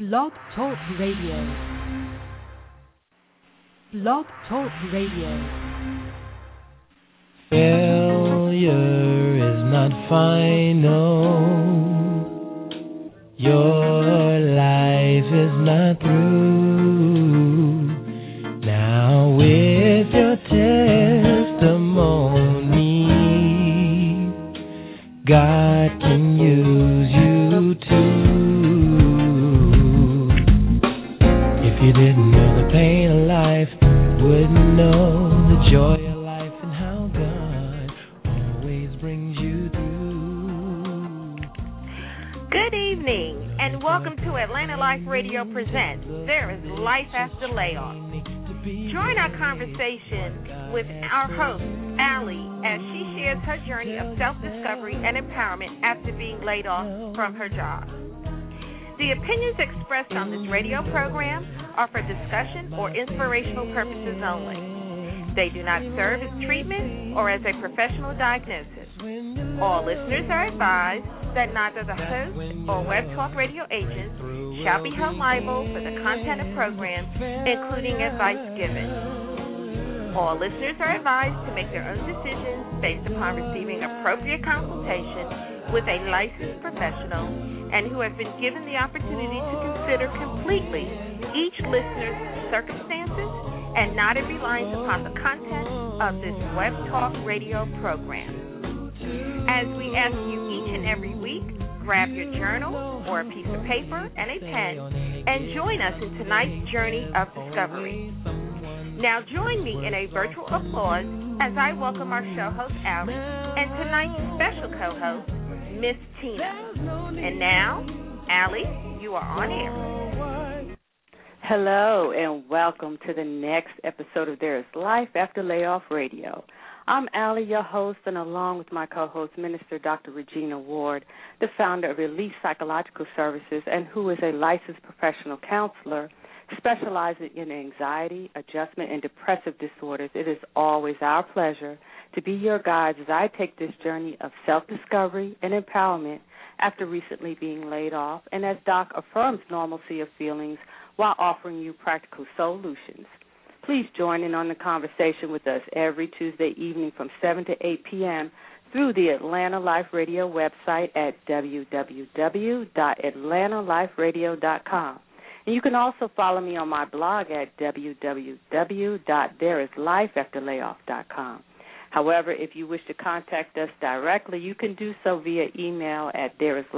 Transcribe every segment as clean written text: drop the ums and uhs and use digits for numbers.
Blog Talk Radio. Blog Talk Radio. Failure is not final. Your life is not through. Now with your testimony, God can use you too. If you didn't know the pain of life, wouldn't know the joy of life and how God always brings you through. Good evening, and welcome to Atlanta Life Radio Presents There is Life After Layoff. Join our conversation with our host, Allie, as she shares her journey of self-discovery and empowerment after being laid off from her job. The opinions expressed on this radio program are for discussion or inspirational purposes only. They do not serve as treatment or as a professional diagnosis. All listeners are advised that neither the host or Web Talk Radio agents shall be held liable for the content of programs, including advice given. All listeners are advised to make their own decisions based upon receiving appropriate consultation with a licensed professional and who have been given the opportunity to consider completely each listener's circumstances and not in reliance upon the content of this Web Talk Radio program. As we ask you each and every week, grab your journal or a piece of paper and a pen and join us in tonight's journey of discovery. Now join me in a virtual applause as I welcome our show host, Allie, and tonight's special co-host, Miss Tina. And now, Allie, you are on air. Hello, and welcome to the next episode of There is Life After Layoff Radio. I'm Allie, your host, and along with my co-host, Minister Dr. Regina Ward, the founder of Elite Psychological Services and who is a licensed professional counselor specializing in anxiety, adjustment, and depressive disorders. It is always our pleasure to be your guides as I take this journey of self-discovery and empowerment after recently being laid off, and as Doc affirms normalcy of feelings while offering you practical solutions. Please join in on the conversation with us every Tuesday evening from 7 to 8 p.m. through the Atlanta Life Radio website at www.atlantaliferadio.com. And you can also follow me on my blog at www.thereislifeafterlayoff.com. However, if you wish to contact us directly, you can do so via email at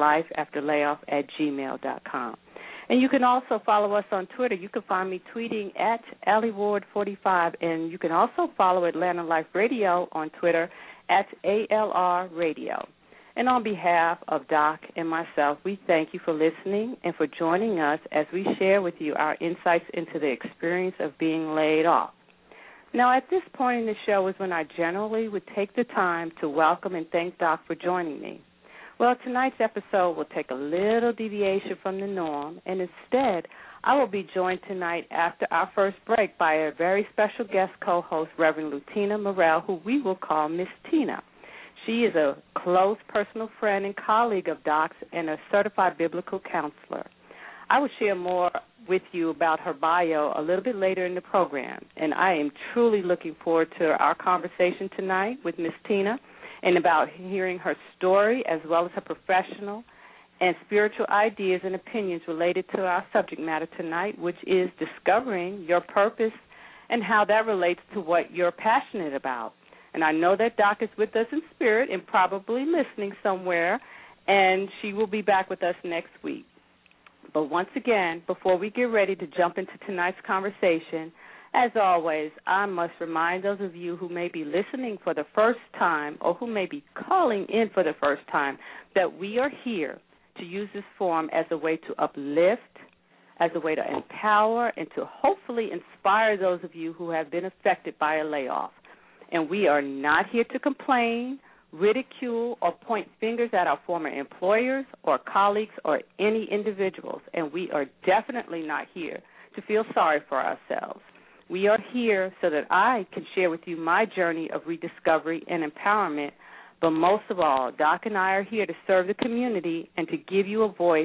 thereislifeafterlayoff@gmail.com. And you can also follow us on Twitter. You can find me tweeting at AllieWard45, and you can also follow Atlanta Life Radio on Twitter at ALR Radio. And on behalf of Doc and myself, we thank you for listening and for joining us as we share with you our insights into the experience of being laid off. Now, at this point in the show is when I generally would take the time to welcome and thank Doc for joining me. Well, tonight's episode will take a little deviation from the norm, and instead I will be joined tonight after our first break by a very special guest co-host, Reverend Lutina Morrell, who we will call Miss Tina. She is a close personal friend and colleague of Doc's and a certified biblical counselor. I will share more with you about her bio a little bit later in the program, and I am truly looking forward to our conversation tonight with Miss Tina and about hearing her story as well as her professional and spiritual ideas and opinions related to our subject matter tonight, which is discovering your purpose and how that relates to what you're passionate about. And I know that Doc is with us in spirit and probably listening somewhere, and she will be back with us next week. But once again, before we get ready to jump into tonight's conversation, as always, I must remind those of you who may be listening for the first time or who may be calling in for the first time that we are here to use this forum as a way to uplift, as a way to empower, and to hopefully inspire those of you who have been affected by a layoff. And we are not here to complain, ridicule, or point fingers at our former employers or colleagues or any individuals. And we are definitely not here to feel sorry for ourselves. We are here so that I can share with you my journey of rediscovery and empowerment. But most of all, Doc and I are here to serve the community and to give you a voice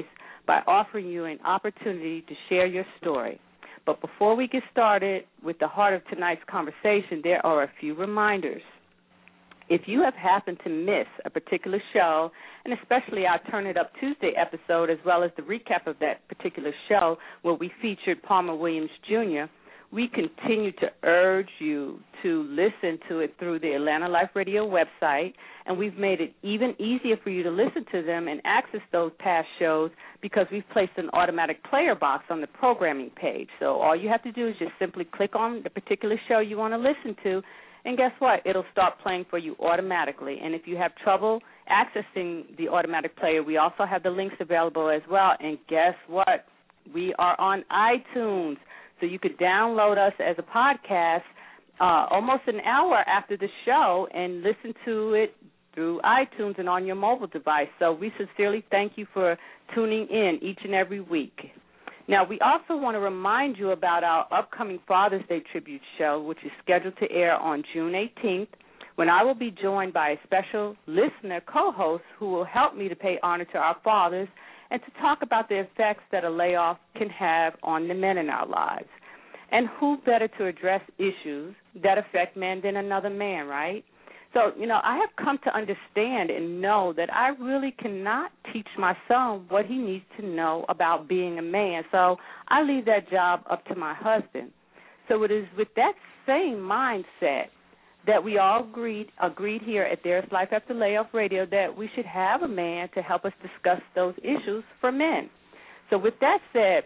by offering you an opportunity to share your story. But before we get started with the heart of tonight's conversation, there are a few reminders. If you have happened to miss a particular show, and especially our Turn It Up Tuesday episode, as well as the recap of that particular show where we featured Palmer Williams Jr., we continue to urge you to listen to it through the Atlanta Life Radio website, and we've made it even easier for you to listen to them and access those past shows because we've placed an automatic player box on the programming page. So all you have to do is just simply click on the particular show you want to listen to, and guess what? It'll start playing for you automatically. And if you have trouble accessing the automatic player, we also have the links available as well. And guess what? We are on iTunes. So you could download us as a podcast almost an hour after the show and listen to it through iTunes and on your mobile device. So we sincerely thank you for tuning in each and every week. Now, we also want to remind you about our upcoming Father's Day tribute show, which is scheduled to air on June 18th, when I will be joined by a special listener co-host who will help me to pay honor to our fathers and to talk about the effects that a layoff can have on the men in our lives. And who better to address issues that affect men than another man, right? So, I have come to understand and know that I really cannot teach my son what he needs to know about being a man. So I leave that job up to my husband. So it is with that same mindset that we all agreed here at There's Life After Layoff Radio that we should have a man to help us discuss those issues for men. So with that said,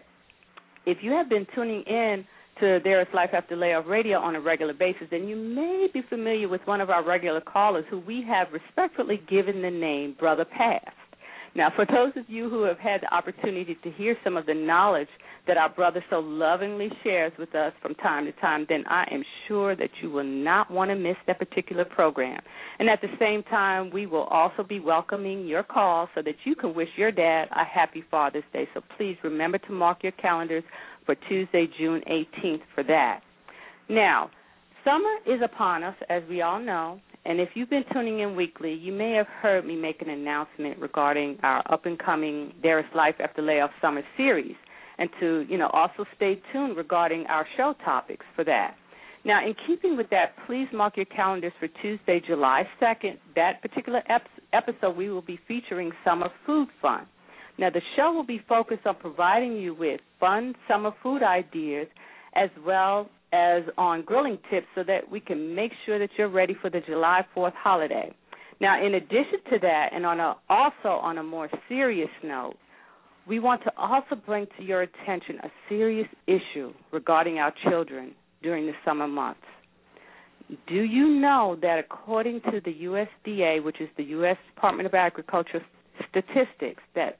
if you have been tuning in to There's Life After Layoff Radio on a regular basis, then you may be familiar with one of our regular callers who we have respectfully given the name Brother Past. Now, for those of you who have had the opportunity to hear some of the knowledge that our brother so lovingly shares with us from time to time, then I am sure that you will not want to miss that particular program. And at the same time, we will also be welcoming your call so that you can wish your dad a happy Father's Day. So please remember to mark your calendars for Tuesday, June 18th for that. Now, summer is upon us, as we all know, and if you've been tuning in weekly, you may have heard me make an announcement regarding our up-and-coming There is Life After Layoff Summer Series, and to, also stay tuned regarding our show topics for that. Now, in keeping with that, please mark your calendars for Tuesday, July 2nd. That particular episode, we will be featuring Summer Food Fun. Now, the show will be focused on providing you with fun summer food ideas as well as on grilling tips so that we can make sure that you're ready for the July 4th holiday. Now, in addition to that, and also on a more serious note, we want to also bring to your attention a serious issue regarding our children during the summer months. Do you know that according to the USDA, which is the U.S. Department of Agriculture statistics, that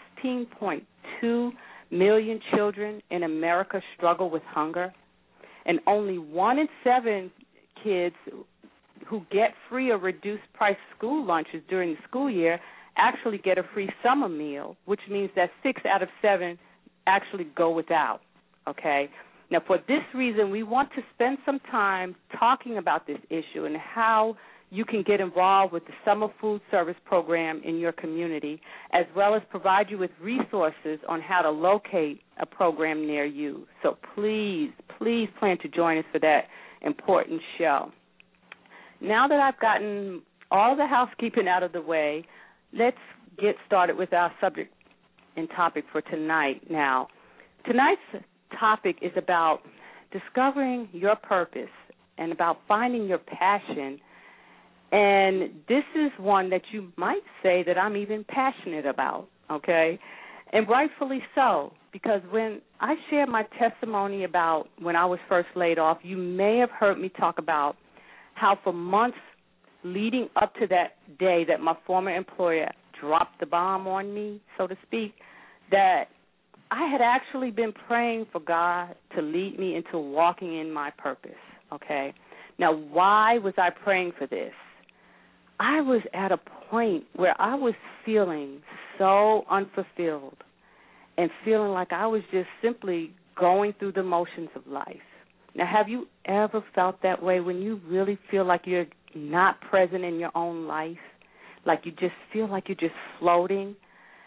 16.2 million children in America struggle with hunger, and only 1 in 7 kids who get free or reduced price school lunches during the school year actually get a free summer meal, which means that 6 out of 7 actually go without, okay? Now, for this reason, we want to spend some time talking about this issue and how you can get involved with the Summer Food Service Program in your community, as well as provide you with resources on how to locate a program near you. So please plan to join us for that important show. Now that I've gotten all the housekeeping out of the way, let's get started with our subject and topic for tonight. Now, tonight's topic is about discovering your purpose and about finding your passion. And this is one that you might say that I'm even passionate about, okay? And rightfully so, because when I share my testimony about when I was first laid off, you may have heard me talk about how for months leading up to that day that my former employer dropped the bomb on me, so to speak, that I had actually been praying for God to lead me into walking in my purpose, okay? Now, why was I praying for this? I was at a point where I was feeling so unfulfilled and feeling like I was just simply going through the motions of life. Now, have you ever felt that way when you really feel like you're not present in your own life, like you just feel like you're just floating?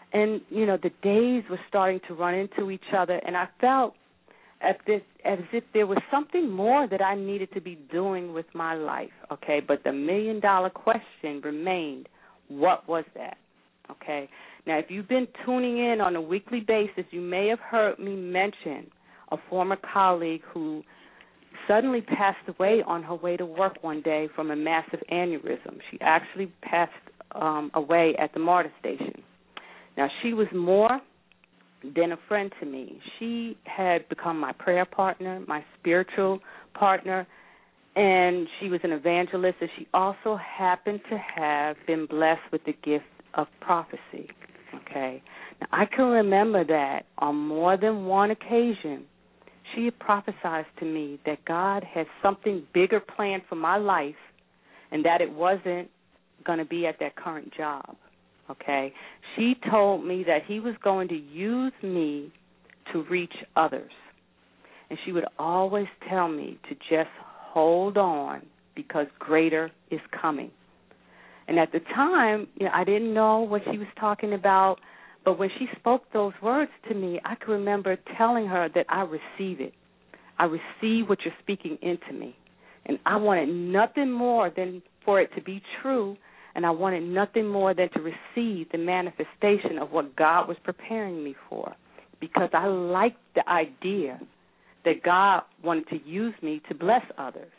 And, the days were starting to run into each other, and I felt as if there was something more that I needed to be doing with my life, okay? But the million-dollar question remained, what was that, okay? Now, if you've been tuning in on a weekly basis, you may have heard me mention a former colleague who suddenly passed away on her way to work one day from a massive aneurysm. She actually passed away at the MARTA station. Now, she was more than a friend to me. She had become my prayer partner, my spiritual partner, and she was an evangelist, and she also happened to have been blessed with the gift of prophecy, okay? Now, I can remember that on more than one occasion, she had prophesied to me that God had something bigger planned for my life and that it wasn't going to be at that current job. Okay, she told me that he was going to use me to reach others. And she would always tell me to just hold on because greater is coming. And at the time, I didn't know what she was talking about, but when she spoke those words to me, I can remember telling her that I receive it. I receive what you're speaking into me. And I wanted nothing more than for it to be true, and I wanted nothing more than to receive the manifestation of what God was preparing me for, because I liked the idea that God wanted to use me to bless others.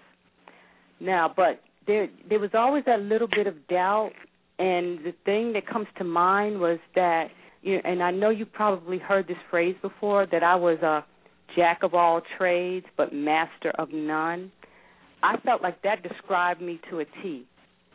Now, but there was always that little bit of doubt, and the thing that comes to mind was that, and I know you probably heard this phrase before, that I was a jack of all trades but master of none. I felt like that described me to a T.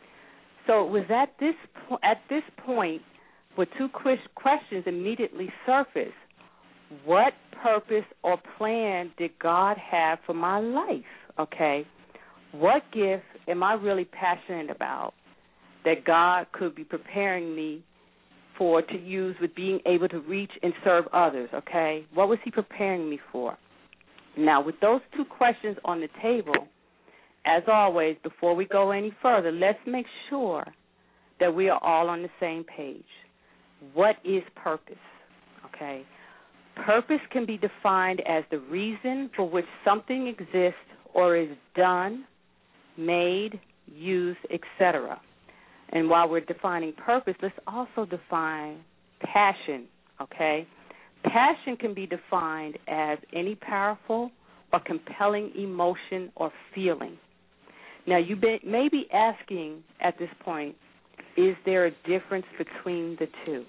So it was at this point where two questions immediately surfaced. What purpose or plan did God have for my life? Okay, what gift am I really passionate about that God could be preparing me for to use with being able to reach and serve others? Okay, what was He preparing me for? Now, with those two questions on the table, as always, before we go any further, let's make sure that we are all on the same page. What is purpose? Okay. Purpose can be defined as the reason for which something exists or is done, made, used, etc. And while we're defining purpose, let's also define passion, okay? Passion can be defined as any powerful or compelling emotion or feeling. Now, you may be asking at this point, is there a difference between the two?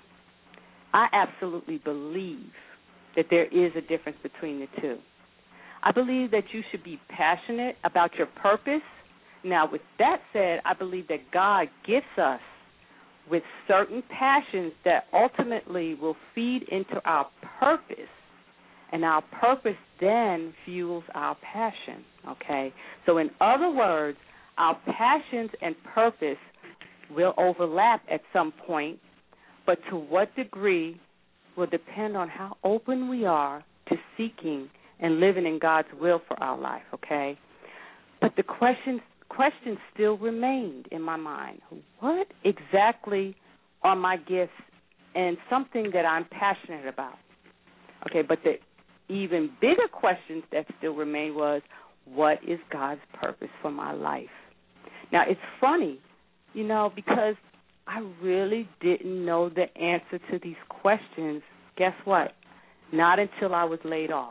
I absolutely believe that there is a difference between the two. I believe that you should be passionate about your purpose. Now, with that said, I believe that God gifts us with certain passions that ultimately will feed into our purpose, and our purpose then fuels our passion, okay? So in other words, our passions and purpose will overlap at some point, but to what degree will depend on how open we are to seeking and living in God's will for our life, okay? But the question still remained in my mind. What exactly are my gifts and something that I'm passionate about? Okay, but the even bigger questions that still remain was, what is God's purpose for my life? Now, it's funny, because I really didn't know the answer to these questions. Guess what? Not until I was laid off.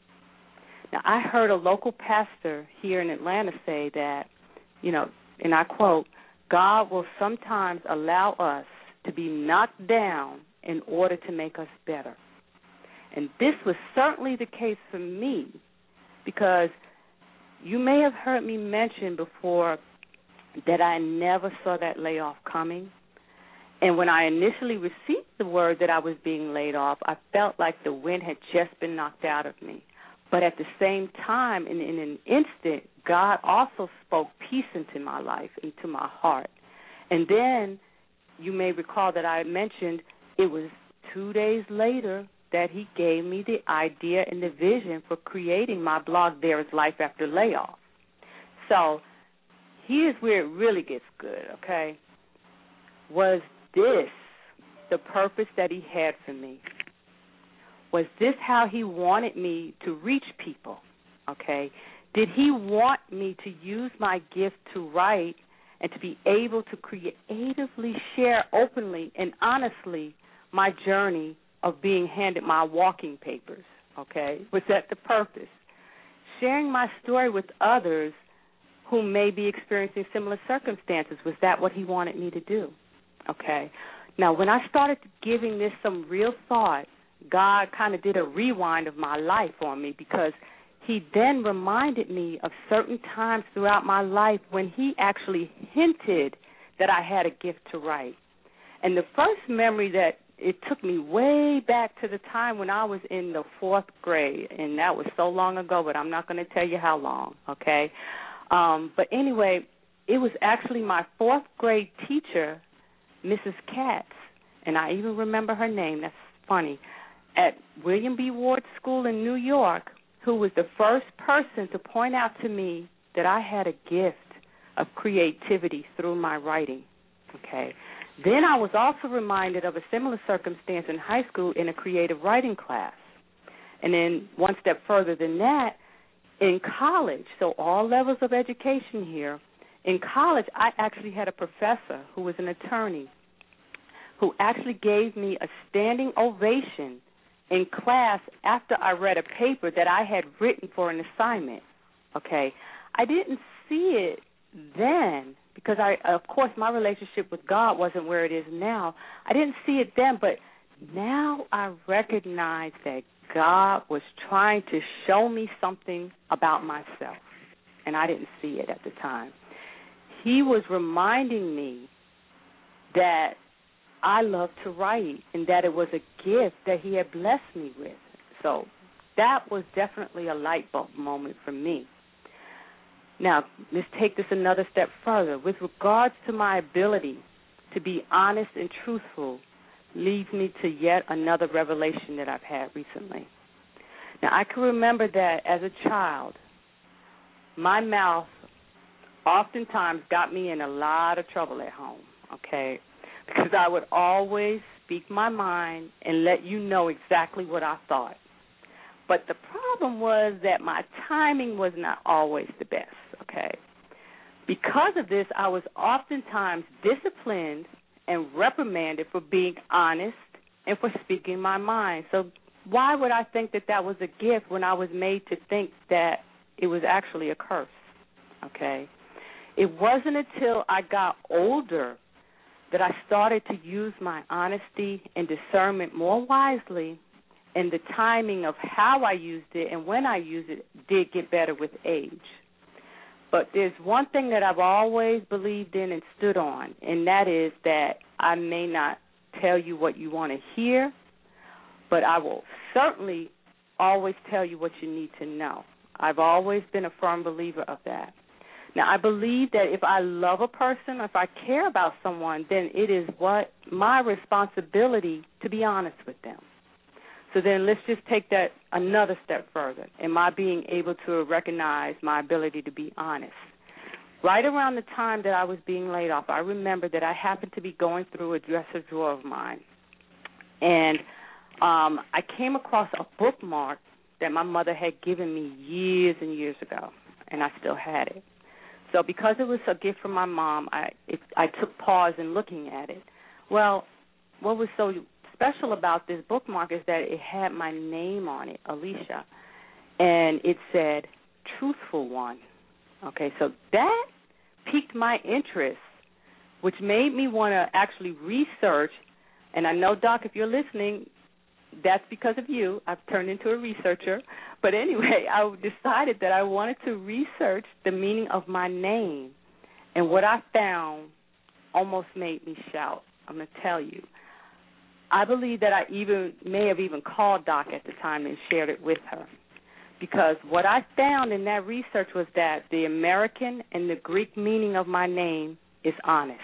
Now, I heard a local pastor here in Atlanta say that, and I quote, God will sometimes allow us to be knocked down in order to make us better. And this was certainly the case for me, because you may have heard me mention before that I never saw that layoff coming. And when I initially received the word that I was being laid off, I felt like the wind had just been knocked out of me. But at the same time, in an instant, God also spoke peace into my life, into my heart. And then you may recall that I mentioned it was 2 days later that He gave me the idea and the vision for creating my blog, There is Life After Layoff. So here's where it really gets good, okay? Was this the purpose that he had for me? Was this how he wanted me to reach people? Okay. Did he want me to use my gift to write and to be able to creatively share openly and honestly my journey of being handed my walking papers? Okay. Was that the purpose? Sharing my story with others who may be experiencing similar circumstances, was that what he wanted me to do? Okay. Now, when I started giving this some real thought, God kind of did a rewind of my life on me, because he then reminded me of certain times throughout my life when he actually hinted that I had a gift to write. And the first memory that it took me way back to the time when I was in the 4th grade, and that was so long ago, but I'm not going to tell you how long, okay? But anyway, it was actually my 4th grade teacher, Mrs. Katz, and I even remember her name, that's funny, at William B. Ward School in New York, who was the first person to point out to me that I had a gift of creativity through my writing, okay? Then I was also reminded of a similar circumstance in high school in a creative writing class. And then one step further than that, in college, so all levels of education here, in college I actually had a professor who was an attorney who actually gave me a standing ovation in class after I read a paper that I had written for an assignment, okay? I didn't see it then because, of course, my relationship with God wasn't where it is now. I didn't see it then, but now I recognize that God was trying to show me something about myself, and I didn't see it at the time. He was reminding me that I love to write and that it was a gift that he had blessed me with. So that was definitely a light bulb moment for me. Now, let's take this another step further. With regards to my ability to be honest and truthful leads me to yet another revelation that I've had recently. Now, I can remember that as a child, my mouth oftentimes got me in a lot of trouble at home, okay? Because I would always speak my mind and let you know exactly what I thought. But the problem was that my timing was not always the best, okay? Because of this, I was oftentimes disciplined and reprimanded for being honest and for speaking my mind. So why would I think that that was a gift when I was made to think that it was actually a curse, okay? It wasn't until I got older that I started to use my honesty and discernment more wisely, and the timing of how I used it and when I used it did get better with age. But there's one thing that I've always believed in and stood on, and that is that I may not tell you what you want to hear, but I will certainly always tell you what you need to know. I've always been a firm believer of that. Now, I believe that if I love a person, or if I care about someone, then it is my responsibility to be honest with them. So then let's just take that another step further. Am I being able to recognize my ability to be honest? Right around the time that I was being laid off, I remember that I happened to be going through a dresser drawer of mine. And I came across a bookmark that my mother had given me years and years ago, and I still had it. So because it was a gift from my mom, I took pause in looking at it. Well, what was so special about this bookmark is that it had my name on it, Alicia, and it said, Truthful One. Okay, so that piqued my interest, which made me want to actually research, and I know, Doc, if you're listening, that's because of you. I've turned into a researcher. But anyway, I decided that I wanted to research the meaning of my name, and what I found almost made me shout. I'm going to tell you. I believe that I may have even called Doc at the time and shared it with her, because what I found in that research was that the American and the Greek meaning of my name is honest,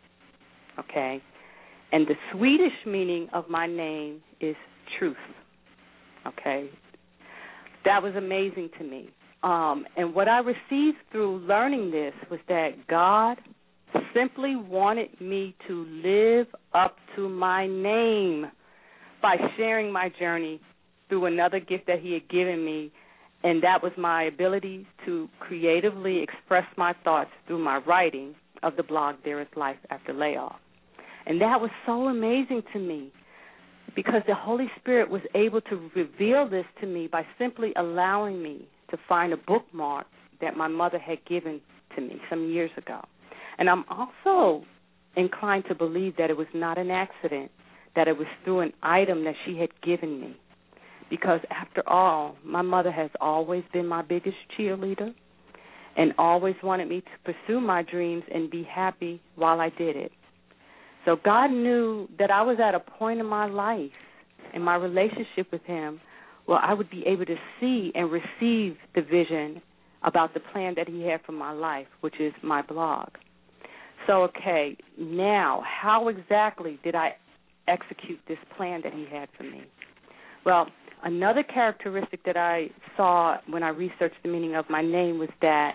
okay? And the Swedish meaning of my name is truth, okay? That was amazing to me. And what I received through learning this was that God simply wanted me to live up to my name by sharing my journey through another gift that he had given me, and that was my ability to creatively express my thoughts through my writing of the blog, There Is Life After Layoff. And that was so amazing to me because the Holy Spirit was able to reveal this to me by simply allowing me to find a bookmark that my mother had given to me some years ago. And I'm also inclined to believe that it was not an accident, that it was through an item that she had given me. Because after all, my mother has always been my biggest cheerleader and always wanted me to pursue my dreams and be happy while I did it. So God knew that I was at a point in my life, in my relationship with him, where I would be able to see and receive the vision about the plan that he had for my life, which is my blog. So, okay, now, how exactly did I execute this plan that he had for me? Well, another characteristic that I saw when I researched the meaning of my name was that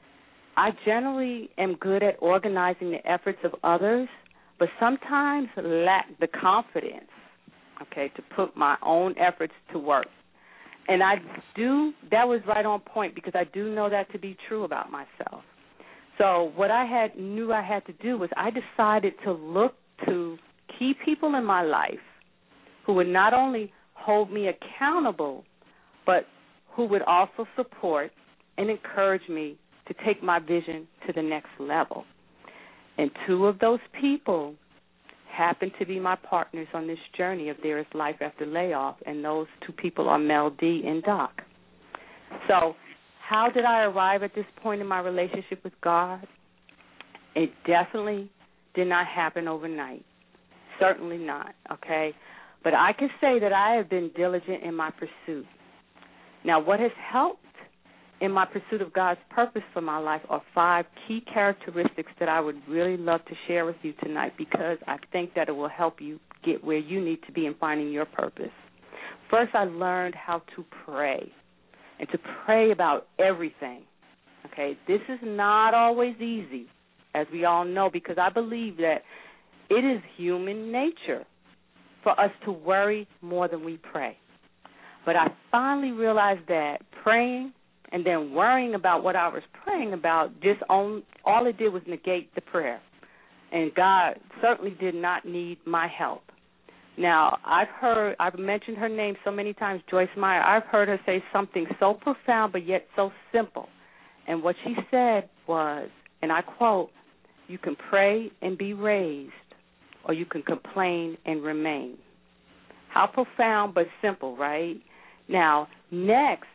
I generally am good at organizing the efforts of others, but sometimes lack the confidence, okay, to put my own efforts to work. And that was right on point because I do know that to be true about myself. So what I knew I had to do was I decided to look to key people in my life who would not only hold me accountable, but who would also support and encourage me to take my vision to the next level. And two of those people happen to be my partners on this journey of There Is Life After Layoff, and those two people are Mel D and Doc. So how did I arrive at this point in my relationship with God? It definitely did not happen overnight. Certainly not, okay? But I can say that I have been diligent in my pursuit. Now, what has helped in my pursuit of God's purpose for my life are 5 key characteristics that I would really love to share with you tonight because I think that it will help you get where you need to be in finding your purpose. First, I learned how to pray and to pray about everything. Okay, this is not always easy, as we all know, because I believe that it is human nature for us to worry more than we pray. But I finally realized that praying and then worrying about what I was praying about, all it did was negate the prayer. And God certainly did not need my help. Now, I've mentioned her name so many times, Joyce Meyer. I've heard her say something so profound but yet so simple. And what she said was, and I quote, "You can pray and be raised, or you can complain and remain." How profound but simple, right? Now, next,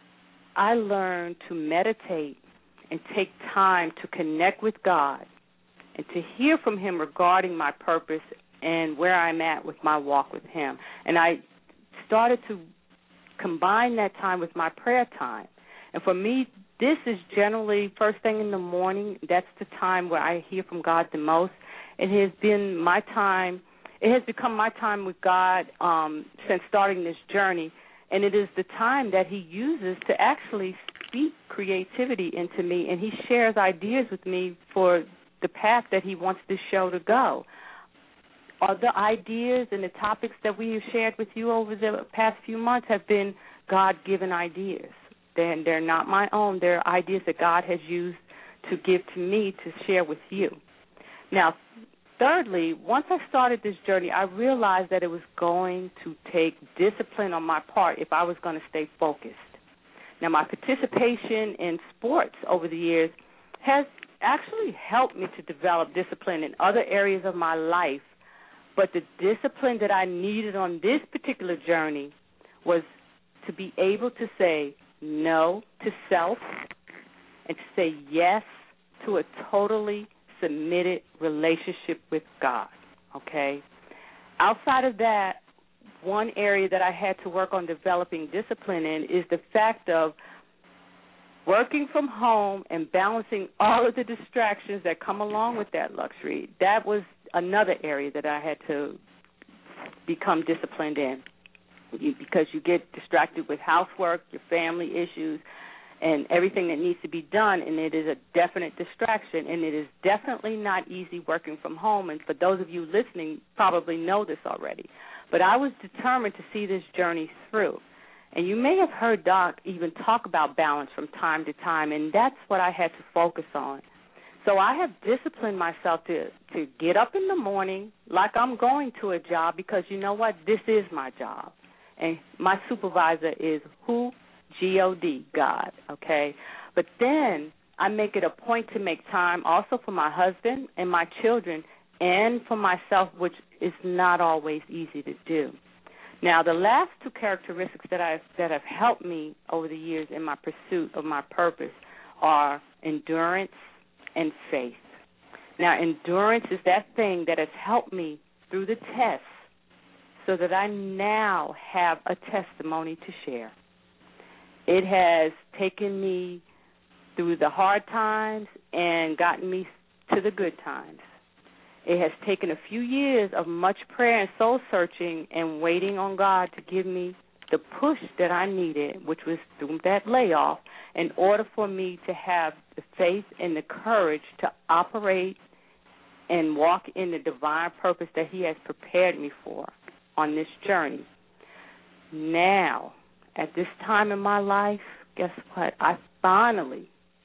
I learned to meditate and take time to connect with God and to hear from him regarding my purpose and where I'm at with my walk with him. And I started to combine that time with my prayer time. And for me, this is generally first thing in the morning. That's the time where I hear from God the most. It has been my time. It has become my time with God since starting this journey. And it is the time that he uses to actually speak creativity into me, and he shares ideas with me for the path that he wants this show to go. The ideas and the topics that we have shared with you over the past few months have been God-given ideas. They're not my own. They're ideas that God has used to give to me to share with you. Now, thirdly, once I started this journey, I realized that it was going to take discipline on my part if I was going to stay focused. Now, my participation in sports over the years has actually helped me to develop discipline in other areas of my life, but the discipline that I needed on this particular journey was to be able to say no to self and to say yes to a totally submitted relationship with God, okay? Outside of that, one area that I had to work on developing discipline in is the fact of working from home and balancing all of the distractions that come along with that luxury. That was another area that I had to become disciplined in because you get distracted with housework, your family issues, and everything that needs to be done, and it is a definite distraction, and it is definitely not easy working from home. And for those of you listening, probably know this already. But I was determined to see this journey through. And you may have heard Doc even talk about balance from time to time, and that's what I had to focus on. So I have disciplined myself to get up in the morning like I'm going to a job, because you know what? This is my job. And my supervisor is who? G-O-D, God, okay? But then I make it a point to make time also for my husband and my children and for myself, which is not always easy to do. Now, the last two characteristics that have helped me over the years in my pursuit of my purpose are endurance and faith. Now, endurance is that thing that has helped me through the tests so that I now have a testimony to share. It has taken me through the hard times and gotten me to the good times. It has taken a few years of much prayer and soul searching and waiting on God to give me the push that I needed, which was through that layoff, in order for me to have the faith and the courage to operate and walk in the divine purpose that He has prepared me for on this journey. Now, at this time in my life, guess what? I finally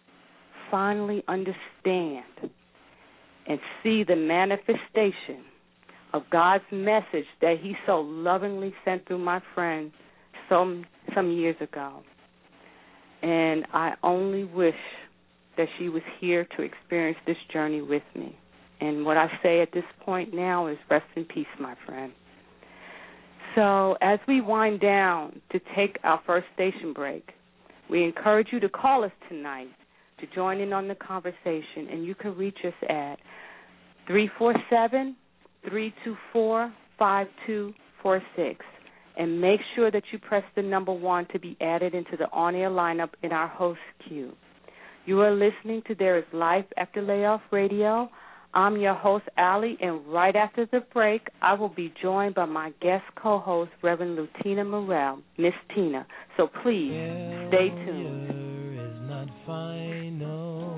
understand and see the manifestation of God's message that He so lovingly sent through my friend some years ago. And I only wish that she was here to experience this journey with me. And what I say at this point now is rest in peace, my friend. So as we wind down to take our first station break, we encourage you to call us tonight to join in on the conversation, and you can reach us at 347-324-5246. And make sure that you press the number 1 to be added into the on-air lineup in our host queue. You are listening to There Is Life After Layoff Radio. I'm your host, Allie, and right after the break, I will be joined by my guest co-host, Reverend Lutina Morel, Miss Tina. So please, stay tuned. Is not final.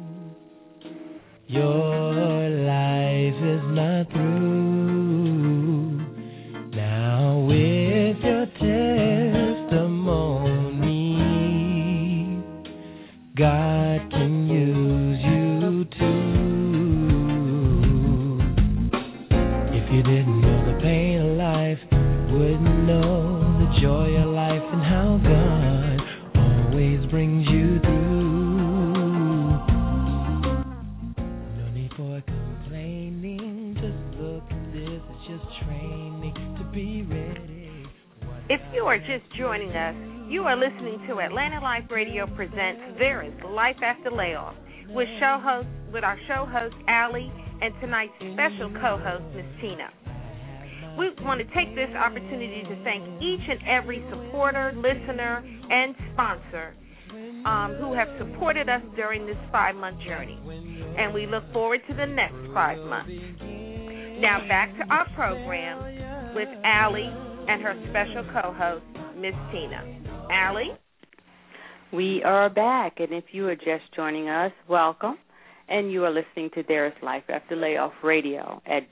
Your life is not through. Now with your testimony, God can use you too. If you didn't know the pain of life, wouldn't know the joy of life and how God always brings you through. No need for complaining, just look at this, it's just training to be ready. If you are just joining us, you are listening to Atlanta Life Radio presents There Is Life After Layoff with our show host, Allie, and tonight's special co-host, Miss Tina. We want to take this opportunity to thank each and every supporter, listener, and sponsor who have supported us during this 5-month journey. And we look forward to the next 5 months. Now back to our program with Allie and her special co-host, Miss Tina. Allie? We are back, and if you are just joining us, welcome. And you are listening to There Is Life After Layoff Radio at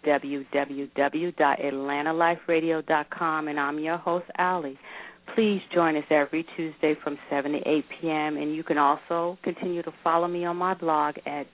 www.atlantaliferadio.com, and I'm your host, Allie. Please join us every Tuesday from 7 to 8 p.m., and you can also continue to follow me on my blog at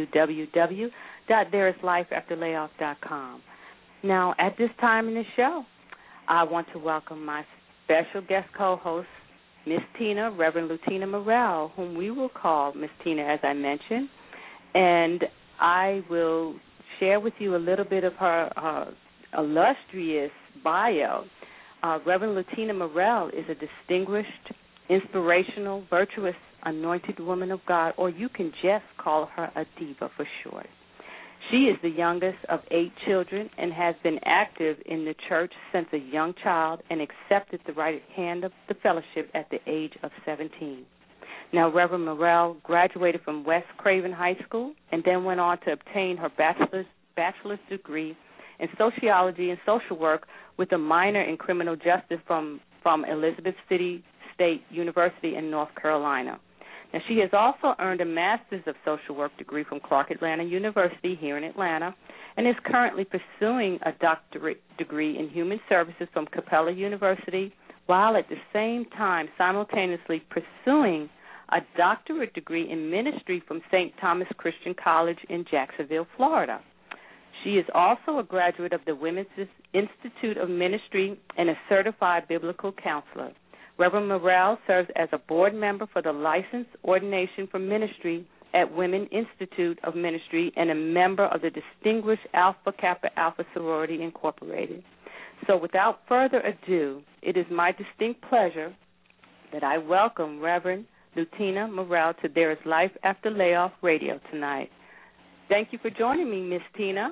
www.thereislifeafterlayoff.com. Now, at this time in the show, I want to welcome my special guest co-host, Miss Tina, Reverend Lutina Morel, whom we will call Miss Tina, as I mentioned. And I will share with you a little bit of her illustrious bio. Reverend Lutina Morel is a distinguished, inspirational, virtuous, anointed woman of God, or you can just call her a diva for short. She is the youngest of 8 children and has been active in the church since a young child and accepted the right hand of the fellowship at the age of 17. Now, Reverend Morel graduated from West Craven High School and then went on to obtain her bachelor's degree in sociology and social work with a minor in criminal justice from Elizabeth City State University in North Carolina. And she has also earned a Master's of Social Work degree from Clark Atlanta University here in Atlanta, and is currently pursuing a doctorate degree in Human Services from Capella University, while at the same time simultaneously pursuing a doctorate degree in ministry from St. Thomas Christian College in Jacksonville, Florida. She is also a graduate of the Women's Institute of Ministry and a certified biblical counselor. Reverend Morrell serves as a board member for the Licensed Ordination for Ministry at Women Institute of Ministry and a member of the Distinguished Alpha Kappa Alpha Sorority Incorporated. So without further ado, it is my distinct pleasure that I welcome Reverend Lutina Morrell to There Is Life After Layoff Radio tonight. Thank you for joining me, Miss Tina.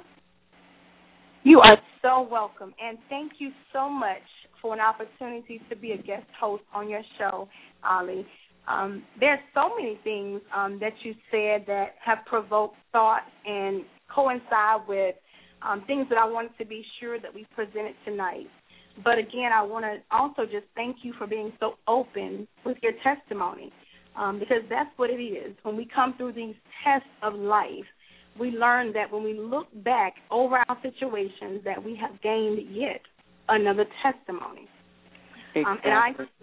You are so welcome, and thank you so much for an opportunity to be a guest host on your show, Ali. There's so many things that you said that have provoked thought and coincide with things that I wanted to be sure that we presented tonight. But again, I want to also just thank you for being so open with your testimony, because that's what it is. When we come through these tests of life, we learn that when we look back over our situations that we have gained yet another testimony. Exactly. And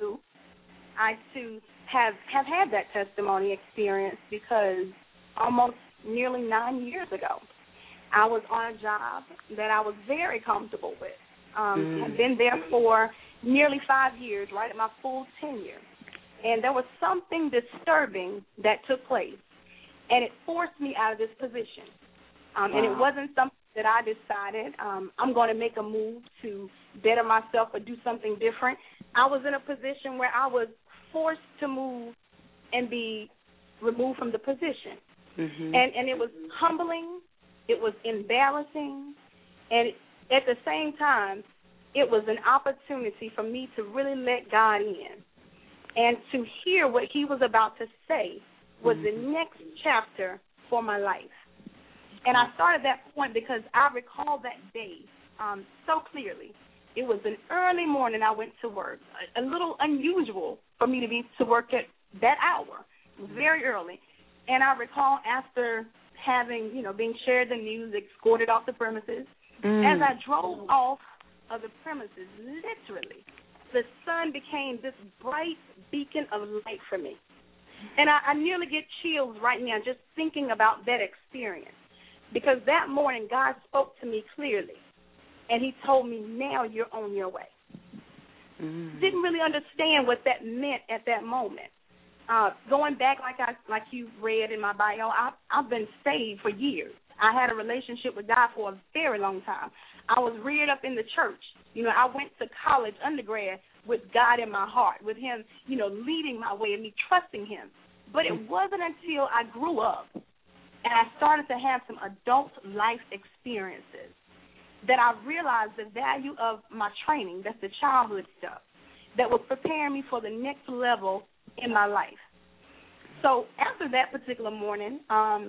I too have had that testimony experience, because almost nearly 9 years ago, I was on a job that I was very comfortable with. I've been there for nearly 5 years, right at my full tenure. And there was something disturbing that took place, and it forced me out of this position. And it wasn't something that I decided I'm going to make a move to better myself or do something different. I was in a position where I was forced to move and be removed from the position. And it was humbling, it was embarrassing, and at the same time, it was an opportunity for me to really let God in and to hear what he was about to say was the next chapter for my life. And I started that point because I recall that day so clearly. It was an early morning I went to work, a little unusual for me to be to work at that hour. It was very early. And I recall after having, being shared the news, escorted off the premises, as I drove off of the premises, literally, the sun became this bright beacon of light for me. And I nearly get chills right now just thinking about that experience, because that morning God spoke to me clearly, and he told me, now you're on your way. Didn't really understand what that meant at that moment. Going back, like you read in my bio, I've been saved for years. I had a relationship with God for a very long time. I was reared up in the church. I went to college, undergrad, with God in my heart, with him, leading my way and me trusting him. But it wasn't until I grew up and I started to have some adult life experiences that I realized the value of my training, that's the childhood stuff, that was preparing me for the next level in my life. So after that particular morning,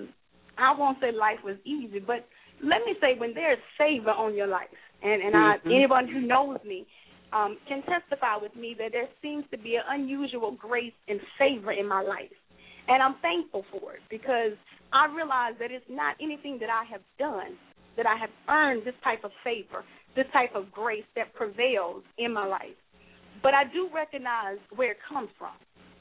I won't say life was easy, but let me say when there's favor on your life, and anyone who knows me can testify with me that there seems to be an unusual grace and favor in my life. And I'm thankful for it, because I realize that it's not anything that I have done, that I have earned this type of favor, this type of grace that prevails in my life. But I do recognize where it comes from.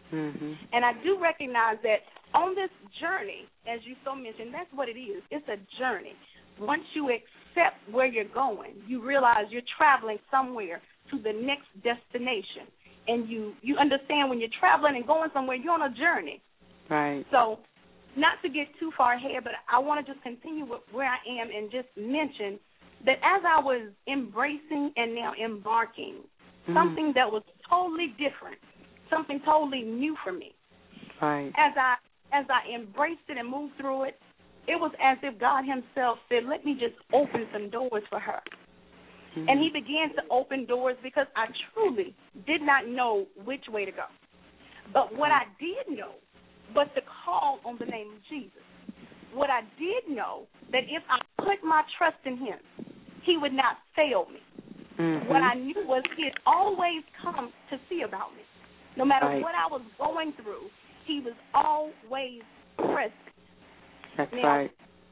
And I do recognize that on this journey, as you so mentioned, that's what it is. It's a journey. Once you accept where you're going, you realize you're traveling somewhere to the next destination. And you understand when you're traveling and going somewhere, you're on a journey. Right. So not to get too far ahead, but I want to just continue with where I am and just mention that as I was embracing and now embarking, something that was totally different, something totally new for me. Right. As I embraced it and moved through it, it was as if God himself said, let me just open some doors for her. And he began to open doors because I truly did not know which way to go. But what I did know was to call on the name of Jesus. What I did know, that if I put my trust in him, he would not fail me. What I knew was he had always come to see about me. No matter what I was going through, He was always present. That's now, right.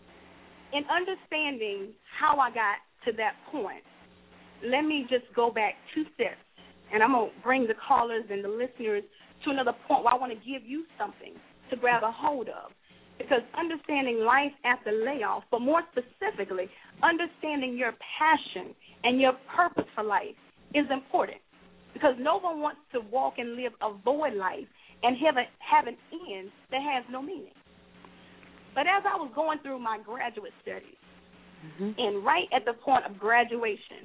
In understanding how I got to that point, let me just go back 2 steps, and I'm going to bring the callers and the listeners to another point where I want to give you something to grab a hold of. Because understanding life after layoff, but more specifically, understanding your passion and your purpose for life is important. Because no one wants to walk and live a void life and have an end that has no meaning. But as I was going through my graduate studies, and right at the point of graduation,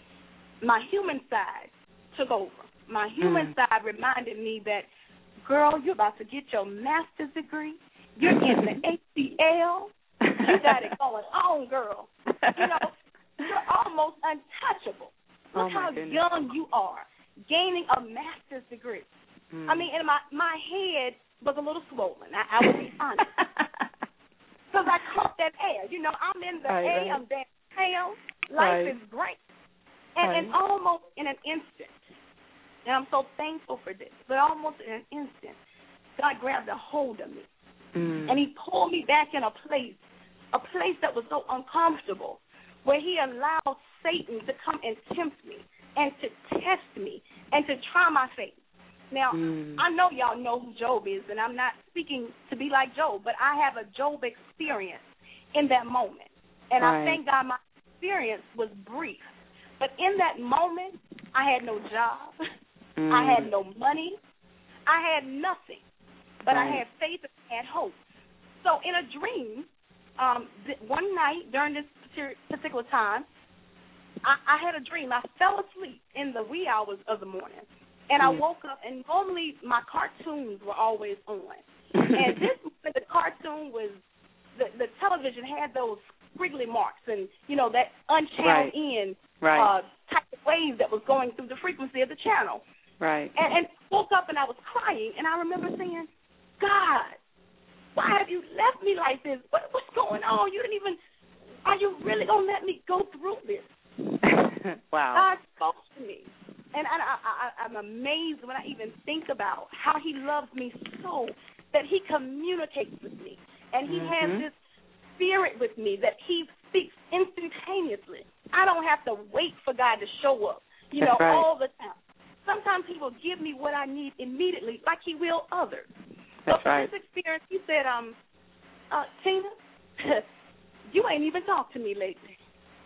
my human side took over. My human side reminded me that, girl, you're about to get your master's degree. You're in the ACL. You got it going on, girl. You know, you're almost untouchable. Look how young you are, gaining a master's degree. I mean, and my head was a little swollen. I will be honest. Because I caught that air. You know, I'm in the A, I'm downtown. Life is great. And almost in an instant, and I'm so thankful for this, but almost in an instant, God grabbed a hold of me. And he pulled me back in a place that was so uncomfortable, where he allowed Satan to come and tempt me and to test me and to try my faith. Now, I know y'all know who Job is, and I'm not speaking to be like Job, but I have a Job experience in that moment. And I thank God my experience was brief. But in that moment, I had no job. I had no money. I had nothing. But I had faith and I had hope. So in a dream, one night during this particular time, I had a dream. I fell asleep in the wee hours of the morning. And I woke up, and normally my cartoons were always on. And this, the cartoon was, the television had those squiggly marks and, you know, that unchanneled in type of wave that was going through the frequency of the channel. And woke up and I was crying, and I remember saying, God, why have you left me like this? What's going on? Are you really going to let me go through this? God spoke to me. And I'm amazed when I even think about how he loves me so that he communicates with me. And he has this spirit with me that he speaks instantaneously. I don't have to wait for God to show up, all the time. Sometimes he will give me what I need immediately, like he will others. So for this experience, he said, Tina, you ain't even talked to me lately.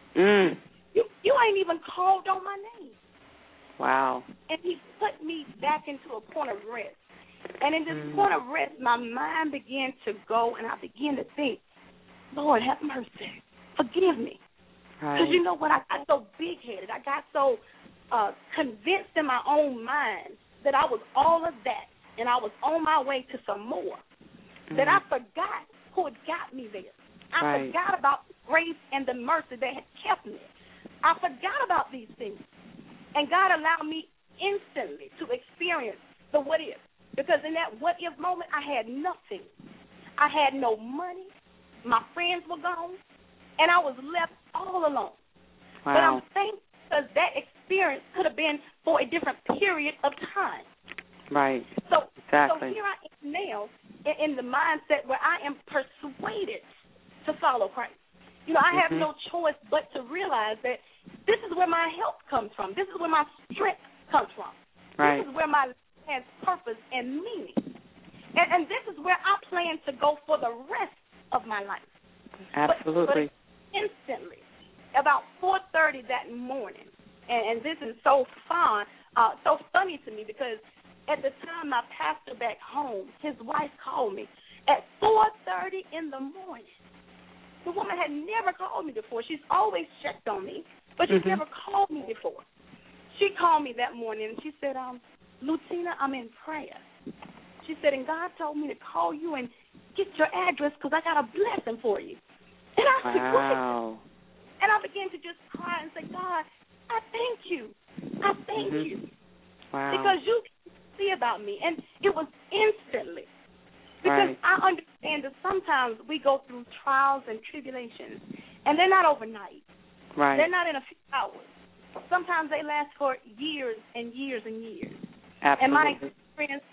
You ain't even called on my name. Wow. And he put me back into a point of rest. And in this point of rest, my mind began to go, and I began to think, Lord, have mercy. Forgive me. Because you know what? I got so big-headed. I got so convinced in my own mind that I was all of that, and I was on my way to some more, that I forgot who had got me there. I forgot about the grace and the mercy that had kept me. I forgot about these things. And God allowed me instantly to experience the what-if. Because in that what-if moment, I had nothing. I had no money. My friends were gone. And I was left all alone. But I'm thankful because that experience could have been for a different period of time. So here I am now in the mindset where I am persuaded to follow Christ. I have no choice but to realize that this is where my help comes from. This is where my strength comes from. This is where my life has purpose and meaning. And this is where I plan to go for the rest of my life. Absolutely. But instantly, about 4:30 that morning, and this is so funny to me because at the time my pastor back home, his wife called me at 4:30 in the morning. The woman had never called me before. She's always checked on me, but she's never called me before. She called me that morning, and she said, Lutina, I'm in prayer. She said, and God told me to call you and get your address because I got a blessing for you. And I said, great. And I began to just cry and say, God, I thank you. I thank you. Because you see about me. And it was instantly. Because I understand that sometimes we go through trials and tribulations, and they're not overnight. They're not in a few hours. Sometimes they last for years and years and years. Absolutely. And my experience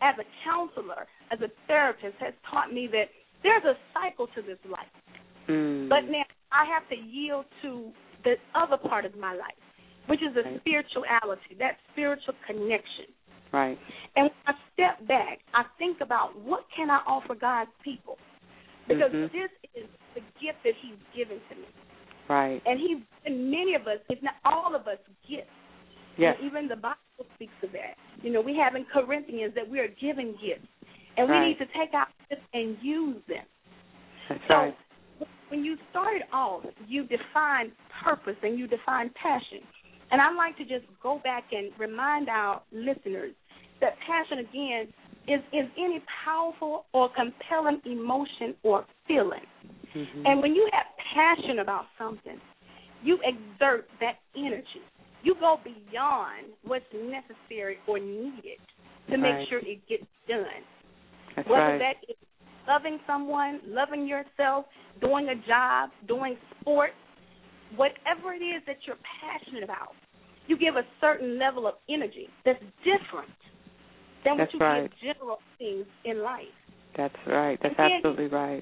as a counselor, as a therapist, has taught me that there's a cycle to this life. But now I have to yield to the other part of my life, which is the spirituality, that spiritual connection. Right. And when I step back, I think about what can I offer God's people, because this is the gift that He's given to me. Right. And He's given many of us, if not all of us, gifts. Yes. And even the Bible speaks of that. You know, we have in Corinthians that we are given gifts, and we need to take our gifts and use them. That's right. When you started off, you defined purpose and you defined passion. And I'd like to just go back and remind our listeners that passion, again, is any powerful or compelling emotion or feeling. And when you have passion about something, you exert that energy. You go beyond what's necessary or needed to make sure it gets done. That's Whether that is loving someone, loving yourself, doing a job, doing sports, whatever it is that you're passionate about, you give a certain level of energy that's different than what you give general things in life. That's right. That's absolutely right.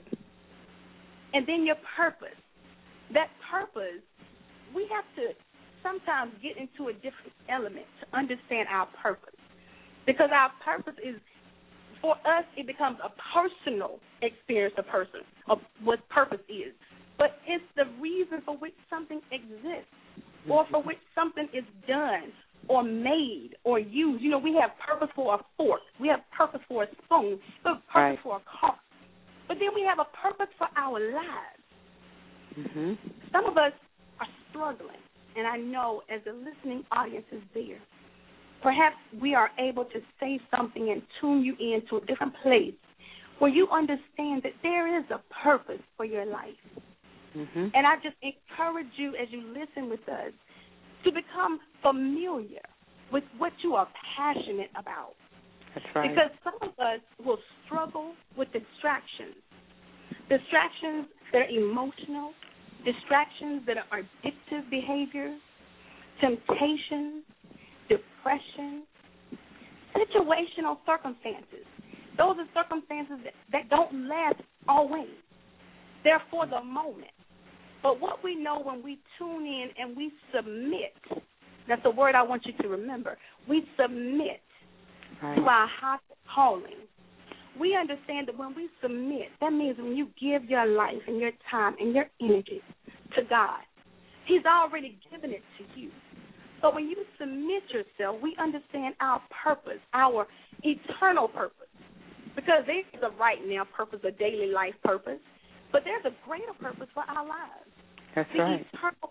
And then your purpose. That purpose, we have to sometimes get into a different element to understand our purpose. Because our purpose is, for us, it becomes a personal experience of what purpose is. But it's the reason for which something exists or for which something is done or made or used. You know, we have purpose for a fork. We have purpose for a spoon. We have purpose for a car. But then we have a purpose for our lives. Some of us are struggling, and I know as the listening audience is there, perhaps we are able to say something and tune you into a different place where you understand that there is a purpose for your life. And I just encourage you as you listen with us to become familiar with what you are passionate about. That's right. Because some of us will struggle with distractions that are emotional, distractions that are addictive behaviors, temptations, depression, situational circumstances. Those are circumstances that don't last always. They're for the moment. But what we know when we tune in and we submit, that's the word I want you to remember, we submit to our high calling. We understand that when we submit, that means when you give your life and your time and your energy to God, He's already given it to you. But when you submit yourself, we understand our purpose, our eternal purpose. Because there is a right now purpose, a daily life purpose, but there's a greater purpose for our lives. That's right.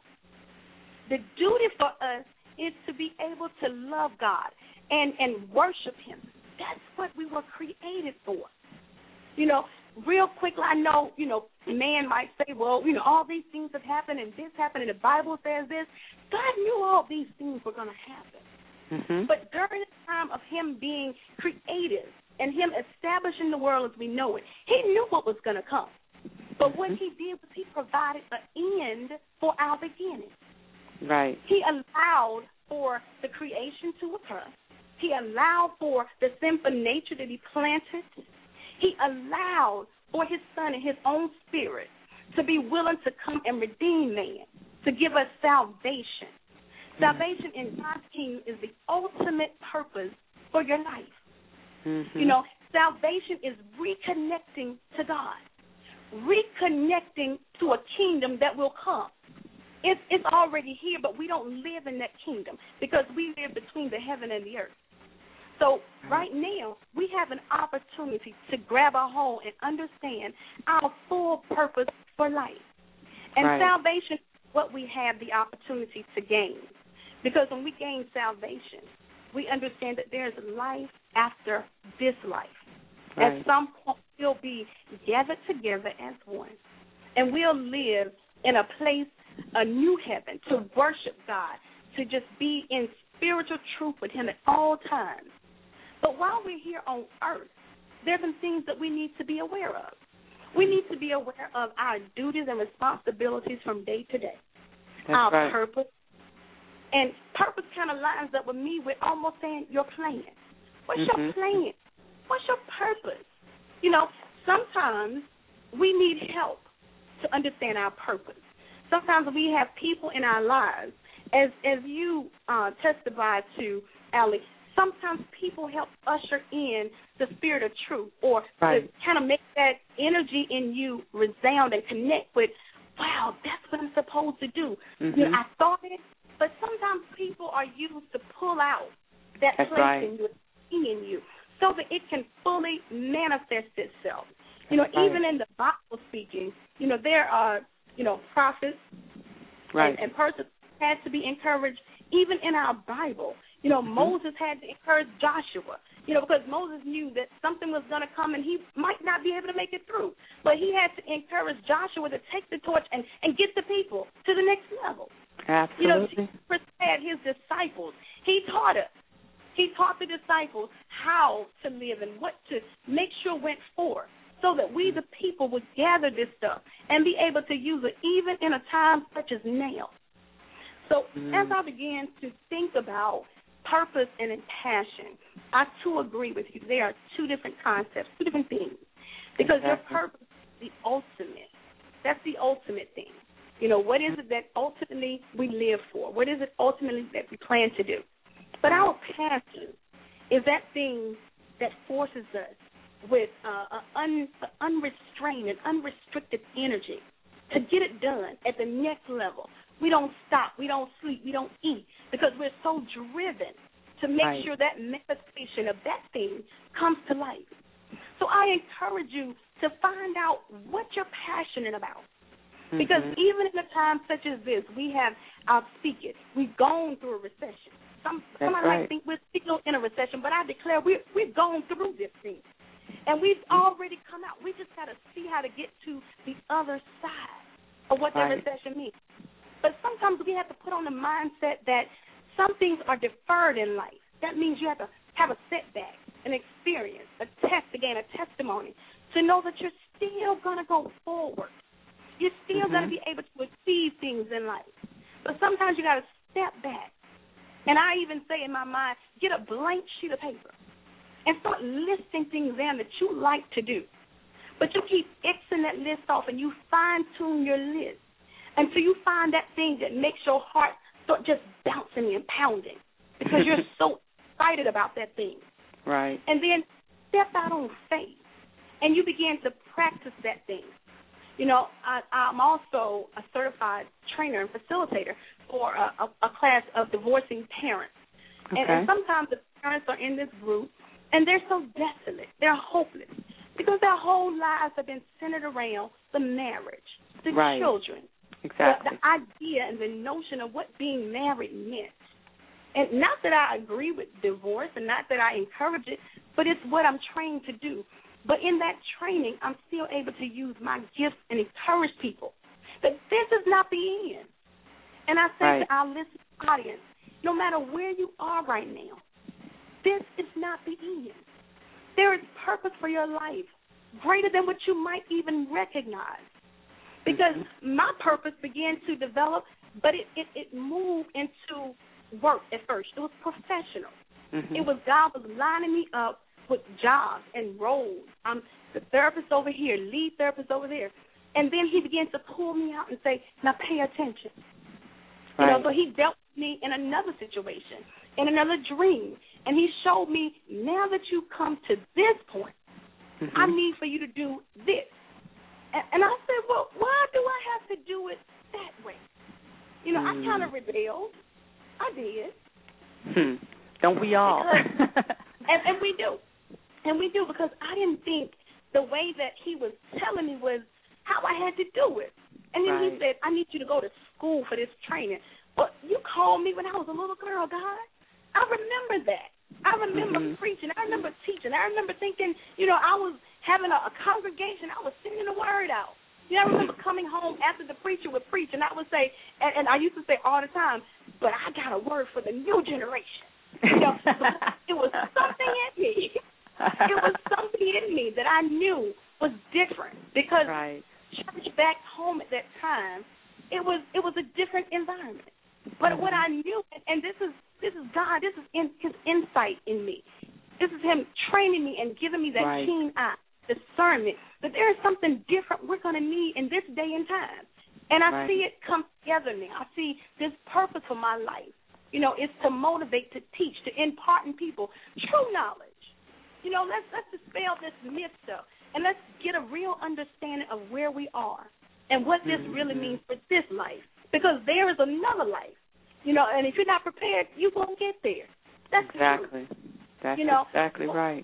The duty for us is to be able to love God and worship Him. That's what we were created for. You know, real quickly, I know, man might say, well, all these things have happened and this happened and the Bible says this. God knew all these things were going to happen. But during the time of Him being creative and Him establishing the world as we know it, He knew what was going to come. But what He did was He provided an end for our beginning. Right. He allowed for the creation to occur. He allowed for the sinful nature to be planted. He allowed for His Son and His own Spirit to be willing to come and redeem man, to give us salvation. Salvation in God's kingdom is the ultimate purpose for your life. Salvation is reconnecting to God, reconnecting to a kingdom that will come. It's already here, but we don't live in that kingdom because we live between the heaven and the earth. So right now, we have an opportunity to grab a hold and understand our full purpose for life. And salvation is what we have the opportunity to gain. Because when we gain salvation, we understand that there's life after this life. At some point, we'll be gathered together as one. And we'll live in a place, a new heaven, to worship God, to just be in spiritual truth with Him at all times. But while we're here on earth, there are some things that we need to be aware of. We need to be aware of our duties and responsibilities from day to day. Our purpose. And purpose kind of lines up with me with almost saying your plan. What's your plan? sometimes we need help to understand our purpose. Sometimes we have people in our lives, as you testified to, Allie, sometimes people help usher in the spirit of truth or to kind of make that energy in you resound and connect with, wow, that's what I'm supposed to do. Mm-hmm. You know, I thought it, but sometimes people are used to pull out that place in you so that it can fully manifest itself. You know, even in the Bible speaking, you know, there are, you know, prophets and persons had to be encouraged even in our Bible. You know, Moses had to encourage Joshua, you know, because Moses knew that something was going to come and he might not be able to make it through. But he had to encourage Joshua to take the torch and get the people to the next level. Absolutely. You know, Jesus had his disciples. He taught us. He taught the disciples how to live and what to make sure went forth so that we, the people, would gather this stuff and be able to use it even in a time such as now. So as I began to think about purpose and passion, I, too, agree with you. There are two different concepts, two different things, because your purpose is the ultimate. That's the ultimate thing. You know, what is it that ultimately we live for? What is it ultimately that we plan to do? But our passion is that thing that forces us with unrestrained and unrestricted energy to get it done at the next level. We don't stop. We don't sleep. We don't eat because we're so driven to make sure that manifestation of that thing comes to life. So I encourage you to find out what you're passionate about. Because even in a time such as this, we have our speakers. We've gone through a recession. Somebody might think we're still in a recession, but I declare we've gone through this thing. And we've already come out. We just got to see how to get to the other side of what that recession means. But sometimes we have to put on the mindset that some things are deferred in life. That means you have to have a setback, an experience, a test, again, a testimony, to know that you're still going to go forward. You're still going to be able to achieve things in life. But sometimes you got to step back. And I even say in my mind, get a blank sheet of paper and start listing things down that you like to do. But you keep Xing that list off and you fine-tune your list until you find that thing that makes your heart start just bouncing and pounding because you're so excited about that thing. Right. And then step out on faith and you begin to practice that thing. You know, I'm also a certified trainer and facilitator for a class of divorcing parents. Okay. And sometimes the parents are in this group, and they're so desolate. They're hopeless because their whole lives have been centered around the marriage, the children, the idea and the notion of what being married meant. And not that I agree with divorce and not that I encourage it, but it's what I'm trained to do. But in that training, I'm still able to use my gifts and encourage people that this is not the end. And I say to our listening audience, no matter where you are right now, this is not the end. There is purpose for your life greater than what you might even recognize. Because my purpose began to develop, but it moved into work at first. It was professional. It was God was lining me up with jobs and roles. I'm the therapist over here, lead therapist over there. And then he began to pull me out and say, now pay attention. You know, so he dealt with me in another situation, in another dream. And he showed me, now that you've come to this point, I need for you to do this. And I said, well, why do I have to do it that way? You know, I kind of rebelled. I did. Don't we all? And we do. And we do because I didn't think the way that he was telling me was how I had to do it. And then he said, I need you to go to school for this training. Well, you called me when I was a little girl, God. I remember that. I remember preaching. I remember teaching. I remember thinking, you know, I was having a congregation. I was sending the word out. You know, I remember coming home after the preacher would preach, and I would say, and I used to say all the time, but I got a word for the new generation. You know, it was something in me. It was something in me that I knew was different because church back home at that time, it was a different environment. But what I knew, and this is God, this is his insight in me. This is him training me and giving me that keen eye. discernment that there is something different we're going to need in this day and time. And I see it come together now. I see this purpose for my life. You know, it's to motivate, to teach, to impart in people true knowledge. You know, let's dispel this myth stuff, and let's get a real understanding of where we are and what this really means for this life. Because there is another life, you know, and if you're not prepared, you won't get there. That's exactly. true. That's you know, exactly right.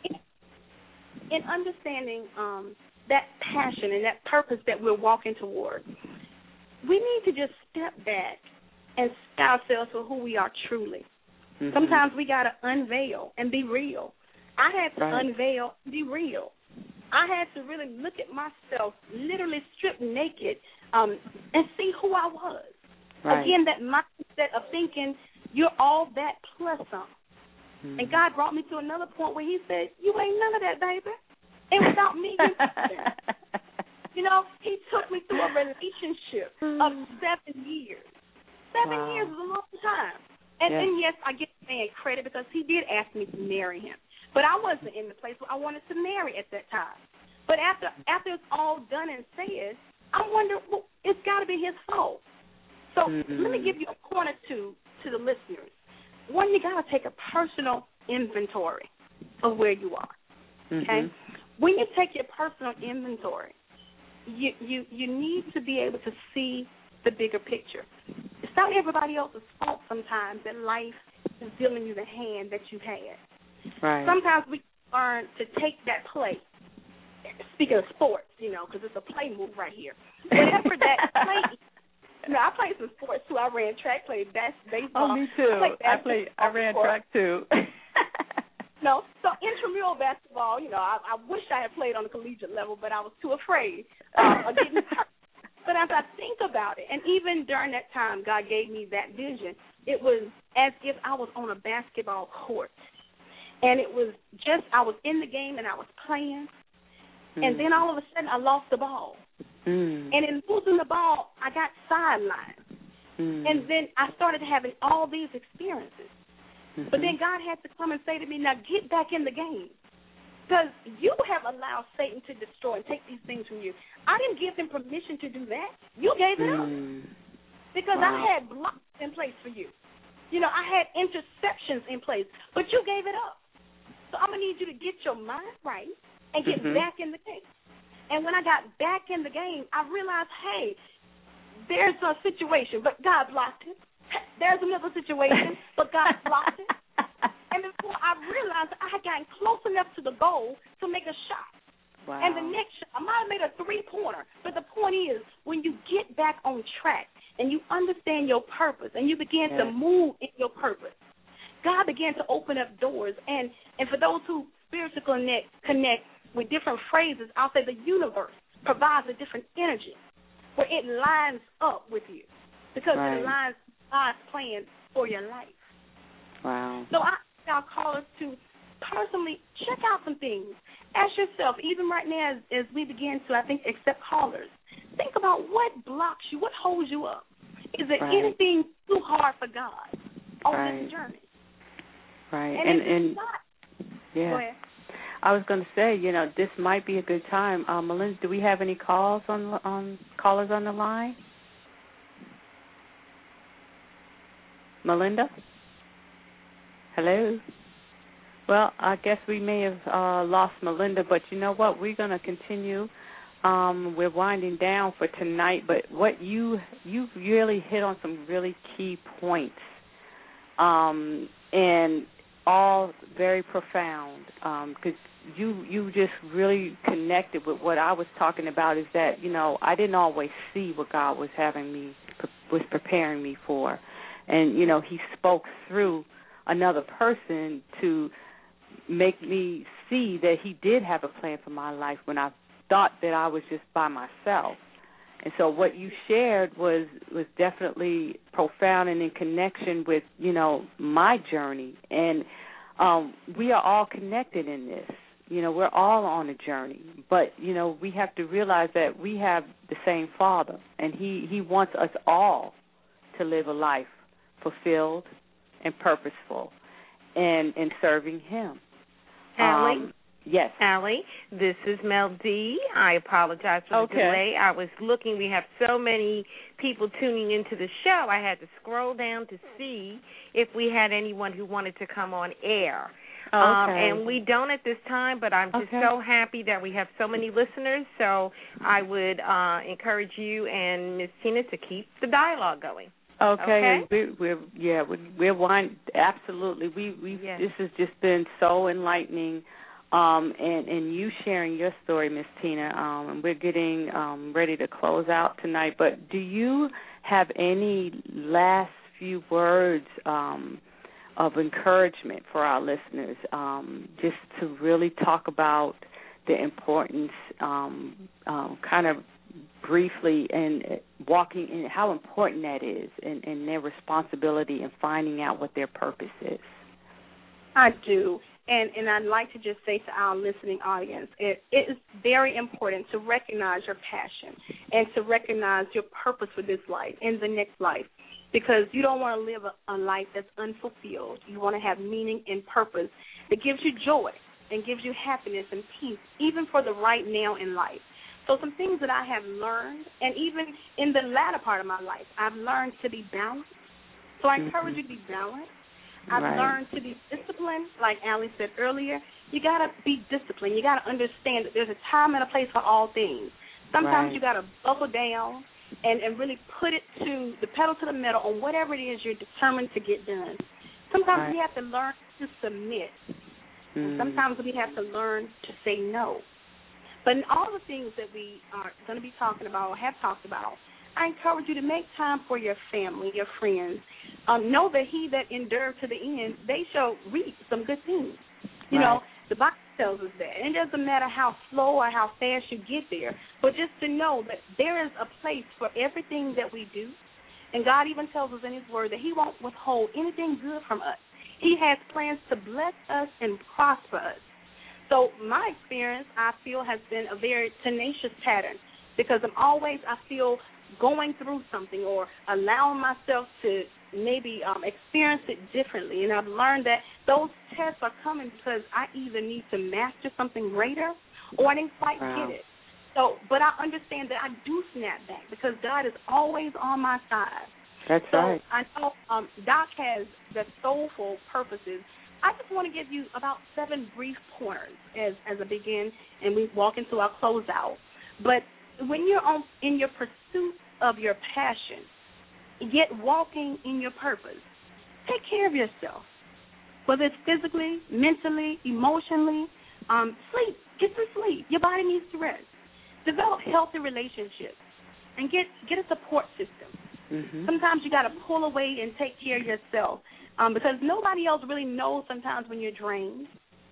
In understanding that passion and that purpose that we're walking toward, we need to just step back and see ourselves for who we are truly. Mm-hmm. Sometimes we got to unveil and be real. I had to unveil and be real. I had to really look at myself, literally stripped naked, and see who I was. Right. Again, that mindset of thinking you're all that plus some. Mm-hmm. And God brought me to another point where he said, you ain't none of that, baby. And without me, you know, he took me through a relationship of 7 years. 7 years is a long time. And yes, I give the man credit because he did ask me to marry him. But I wasn't in the place where I wanted to marry at that time. But after it's all done and said, I wonder, well, it's got to be his fault. So let me give you a point or two to the listeners. One, you got to take a personal inventory of where you are, okay? When you take your personal inventory, you need to be able to see the bigger picture. It's not everybody else's fault sometimes that life is dealing you the hand that you've had. Right. Sometimes we learn to take that play. Speaking of sports, you know, because it's a play move right here. Whatever that play is. You know, I played some sports, too. I ran track, played baseball. Oh, me too. I ran track, too. No, so intramural basketball, you know, I wish I had played on the collegiate level, but I was too afraid of getting hurt. But as I think about it, and even during that time God gave me that vision, it was as if I was on a basketball court. And it was just, I was in the game and I was playing, and then all of a sudden I lost the ball. And in losing the ball, I got sidelined. And then I started having all these experiences. But then God had to come and say to me, now get back in the game. Because you have allowed Satan to destroy and take these things from you. I didn't give him permission to do that. You gave it up. Because I had blocks in place for you. You know, I had interceptions in place, but you gave it up. So I'm going to need you to get your mind right and get back in the game. And when I got back in the game, I realized, hey, there's a situation, but God blocked it. There's another situation, but God blocked it. And before I realized I had gotten close enough to the goal to make a shot. Wow. And the next shot, I might have made a three-pointer, but the point is, when you get back on track and you understand your purpose and you begin to move in your purpose, God began to open up doors. And for those who spiritually connect with different phrases, I'll say the universe provides a different energy where it lines up with you because it lines God's plan for your life. Wow. So I ask our callers to personally check out some things. Ask yourself, even right now as we begin to, I think, accept callers, think about what blocks you, what holds you up. Is there anything too hard for God on this journey? Right. And if it's not, go ahead. I was going to say, you know, this might be a good time. Melinda, do we have any callers on the line? Melinda? Hello? Well, I guess we may have lost Melinda, but you know what? We're going to continue. We're winding down for tonight, but what you really hit on some really key points, and all very profound, because you just really connected with what I was talking about. Is that, you know, I didn't always see what God was preparing me for, and you know, He spoke through another person to make me see that He did have a plan for my life when I thought that I was just by myself. And so what you shared was definitely profound and in connection with, you know, my journey. And we are all connected in this. You know, we're all on a journey. But, you know, we have to realize that we have the same Father, and He wants us all to live a life fulfilled and purposeful and serving Him. Allie? Yes. Allie, this is Mel D. I apologize for the delay. I was looking. We have so many people tuning into the show. I had to scroll down to see if we had anyone who wanted to come on air. And we don't at this time, but I'm just so happy that we have so many listeners. So I would encourage you and Ms. Tina to keep the dialogue going. Okay. We're one. Absolutely. This has just been so enlightening. And you sharing your story, Miss Tina, and we're getting ready to close out tonight. But do you have any last few words of encouragement for our listeners, just to really talk about the importance, kind of briefly, and walking in how important that is and their responsibility in finding out what their purpose is? I do. And I'd like to just say to our listening audience, it is very important to recognize your passion and to recognize your purpose for this life and the next life, because you don't want to live a life that's unfulfilled. You want to have meaning and purpose that gives you joy and gives you happiness and peace, even for the right now in life. So some things that I have learned, and even in the latter part of my life, I've learned to be balanced. So I encourage you to be balanced. I've learned to be disciplined, like Allie said earlier. You got to be disciplined. You got to understand that there's a time and a place for all things. Sometimes you got to buckle down and really put it to the pedal to the metal on whatever it is you're determined to get done. Sometimes we have to learn to submit. And sometimes we have to learn to say no. But in all the things that we are going to be talking about or have talked about, I encourage you to make time for your family, your friends. Know that he that endured to the end, they shall reap some good things. You know, the Bible tells us that. And it doesn't matter how slow or how fast you get there, but just to know that there is a place for everything that we do. And God even tells us in his word that he won't withhold anything good from us. He has plans to bless us and prosper us. So my experience, I feel, has been a very tenacious pattern, because I'm always, I feel, going through something or allowing myself to maybe experience it differently. And I've learned that those tests are coming because I either need to master something greater or I didn't quite get it. So, but I understand that I do snap back because God is always on my side. That's right. I know Doc has the soulful purposes. I just want to give you about 7 brief pointers as I begin and we walk into our closeout. But when you're in your pursuit of your passion, yet walking in your purpose, take care of yourself, whether it's physically, mentally, emotionally. Sleep. Get some sleep. Your body needs to rest. Develop healthy relationships and get a support system. Sometimes you got to pull away and take care of yourself because nobody else really knows sometimes when you're drained.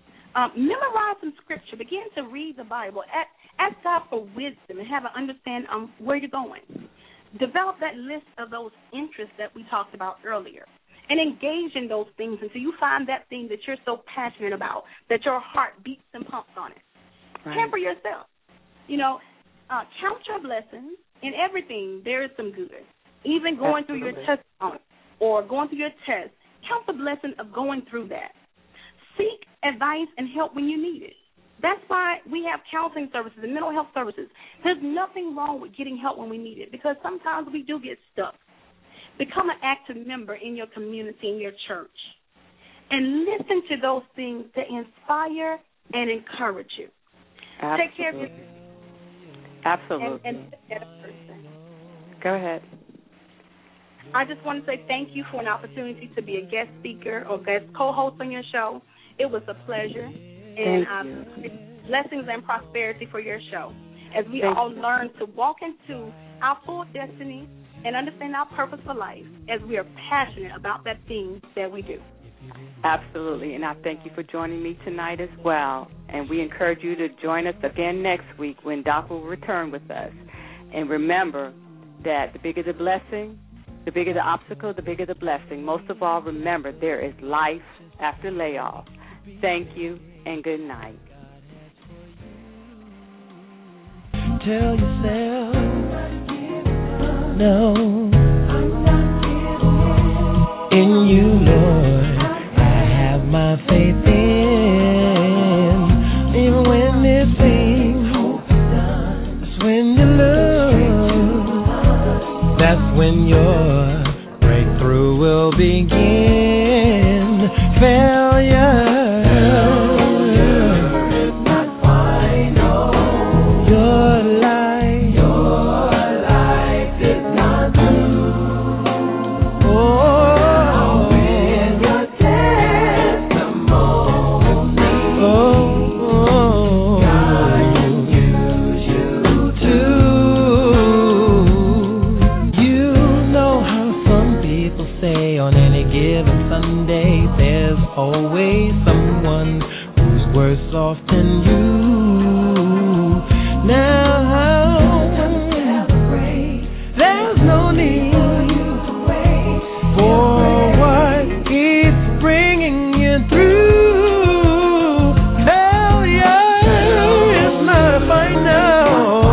Memorize some scripture. Begin to read the Bible. Ask God for wisdom and have an understanding where you're going. Develop that list of those interests that we talked about earlier and engage in those things until you find that thing that you're so passionate about, that your heart beats and pumps on it. Care for yourself. You know, count your blessings. In everything, there is some good. Even going through your testimony or going through your test, count the blessing of going through that. Seek advice and help when you need it. That's why we have counseling services and mental health services. There's nothing wrong with getting help when we need it because sometimes we do get stuck. Become an active member in your community, in your church, and listen to those things that inspire and encourage you. Absolutely. Take care of yourself. Absolutely. And that person. Go ahead. I just want to say thank you for an opportunity to be a guest speaker or guest co-host on your show. It was a pleasure. And blessings and prosperity for your show as we all learn to walk into our full destiny and understand our purpose for life as we are passionate about that thing that we do. Absolutely, and I thank you for joining me tonight as well. And we encourage you to join us again next week when Doc will return with us. And remember that the bigger the blessing, the bigger the obstacle, the bigger the blessing. Most of all, remember there is life after layoff. Thank you and good night. Tell yourself, no, in you, Lord, I have my faith in. anything, that's when you lose. That's when your breakthrough will begin. Failure. Always someone who's worse off than you. Now there's no need for what keeps bringing you through. Failure is not final.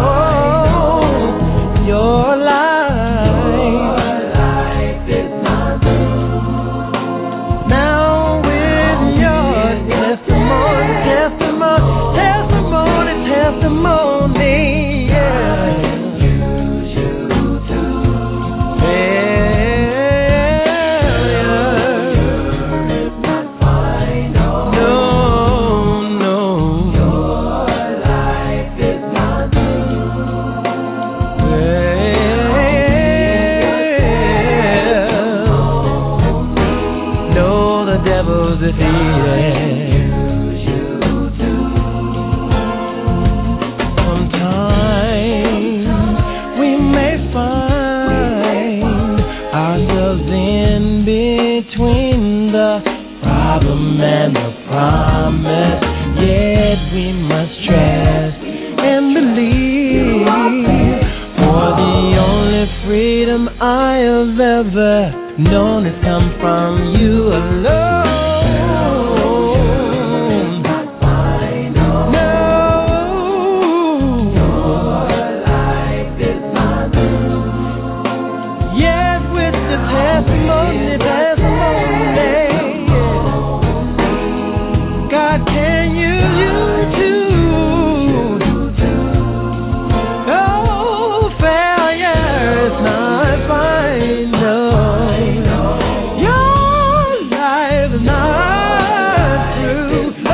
Your life is not through. Now testimony, yeah. I can use you too. Failure is not final. No. Your life is not through. No, the devil's defeated. And the promise, yet we must trust and believe. For the only freedom I have ever known has come from you alone. No, your life is not through. Yet with the testimony. God can use you too. Oh, failure is not final. Your life is not through.